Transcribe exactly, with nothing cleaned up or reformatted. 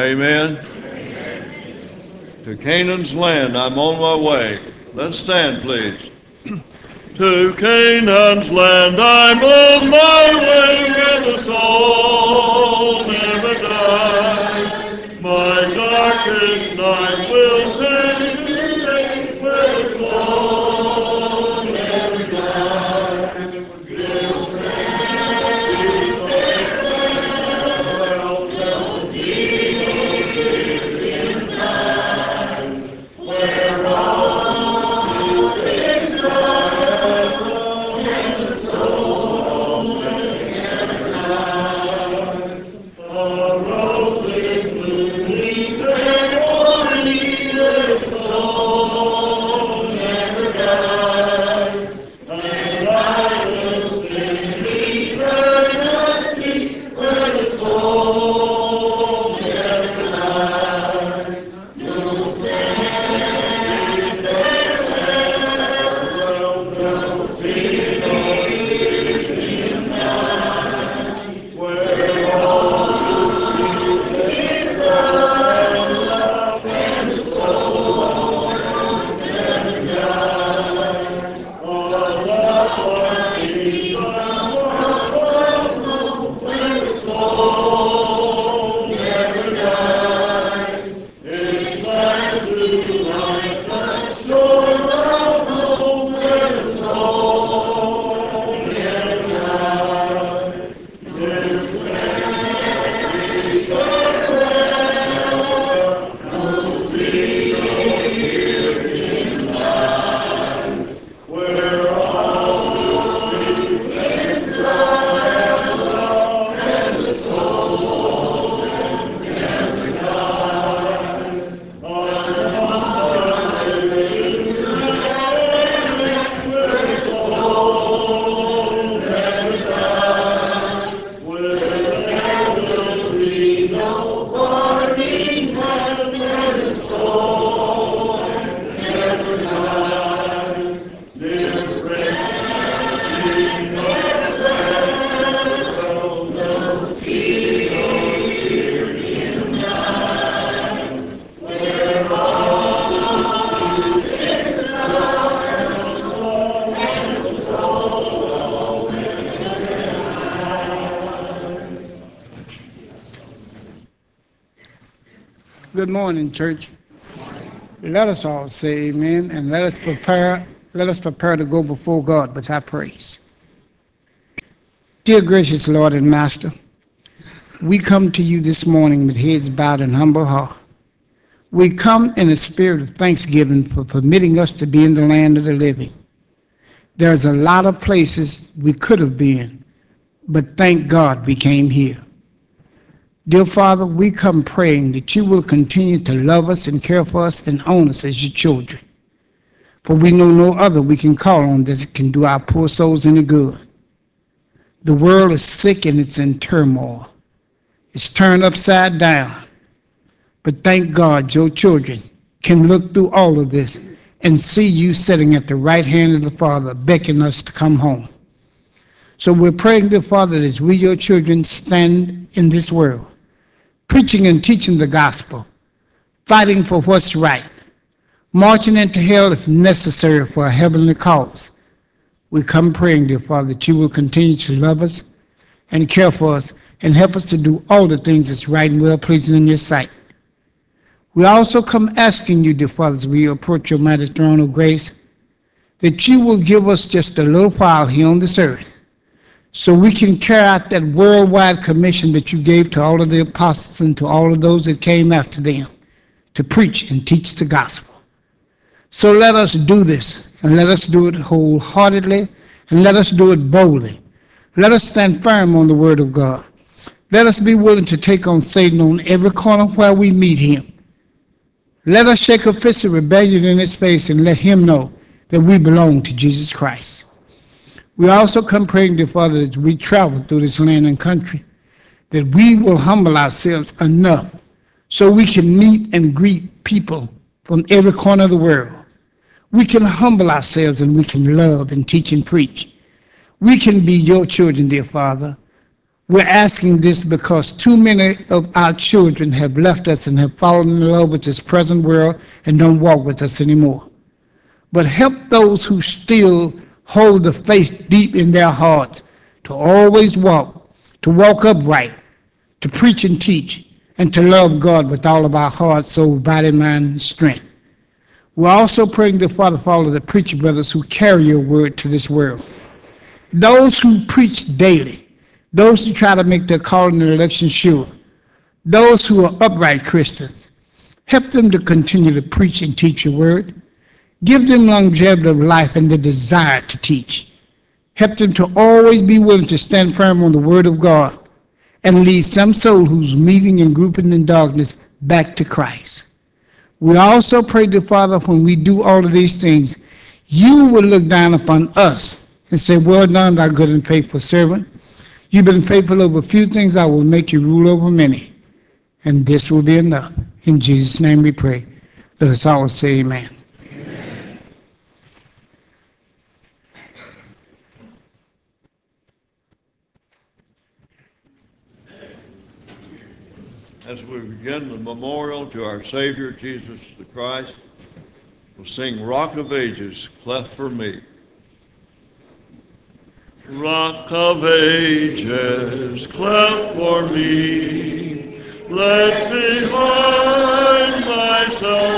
Amen. To Canaan's land, I'm on my way. Let's stand, please. To Canaan's land, I'm on my way, where the soul never dies. My darkest night will fade to day, where the soul never dies. Will send the world, will see in night, where all is dark, and the soul never dies. A rose is blooming there for me, the soul never dies. And I will spend eternity where the soul never dies. You'll send their world, will see in night, where all is love, and the soul never dies. All love for freedom was so where the soul never dies. It's time to light the shores of home where the soul never dies. There's every farewell, no tear in eyes, where all is love, and the soul never dies. On is land where the soul never dies, where there will be no parting hand, where the soul never dies. There's refuge in the world, no tear in night, where all is love, and the soul Good morning, church. Let us all say amen, and let us prepare, let us prepare to go before God with our praise. Dear gracious Lord and Master, we come to you this morning with heads bowed and humble heart. We come in a spirit of thanksgiving for permitting us to be in the land of the living. There's a lot of places we could have been, but thank God we came here. Dear Father, we come praying that you will continue to love us and care for us and own us as your children. For we know no other we can call on that can do our poor souls any good. The world is sick and it's in turmoil. It's turned upside down. But thank God your children can look through all of this and see you sitting at the right hand of the Father, beckoning us to come home. So we're praying, dear Father, that as we, your children, stand in this world, preaching and teaching the gospel, fighting for what's right, marching into hell if necessary for a heavenly cause. We come praying, dear Father, that you will continue to love us and care for us and help us to do all the things that's right and well pleasing in your sight. We also come asking you, dear Father, as we approach your mighty throne of grace, that you will give us just a little while here on this earth so we can carry out that worldwide commission that you gave to all of the apostles and to all of those that came after them to preach and teach the gospel. So let us do this, and let us do it wholeheartedly, and let us do it boldly. Let us stand firm on the word of God. Let us be willing to take on Satan on every corner where we meet him. Let us shake a fist of rebellion in his face and let him know that we belong to Jesus Christ. We also come praying, dear Father, as we travel through this land and country, that we will humble ourselves enough so we can meet and greet people from every corner of the world. We can humble ourselves and we can love and teach and preach. We can be your children, dear Father, We're asking this because too many of our children have left us and have fallen in love with this present world and don't walk with us anymore. But help those who still hold the faith deep in their hearts to always walk, to walk upright, to preach and teach, and to love God with all of our heart, soul, body, mind, and strength. We're also praying to Father for all of the preacher brothers who carry your word to this world. Those who preach daily, those who try to make their calling and election sure, those who are upright Christians, help them to continue to preach and teach your word. Give them longevity of life and the desire to teach. Help them to always be willing to stand firm on the word of God and lead some soul who's meeting and grouping in darkness back to Christ. We also pray to Father, when we do all of these things, you will look down upon us and say, well done, thou good and faithful servant. You've been faithful over a few things, I will make you rule over many. And this will be enough. In Jesus' name we pray. Let us all say amen. Amen. As we begin the memorial to our Savior, Jesus the Christ, we'll sing Rock of Ages, Cleft for Me. Rock of ages, cleft for me, let behind myself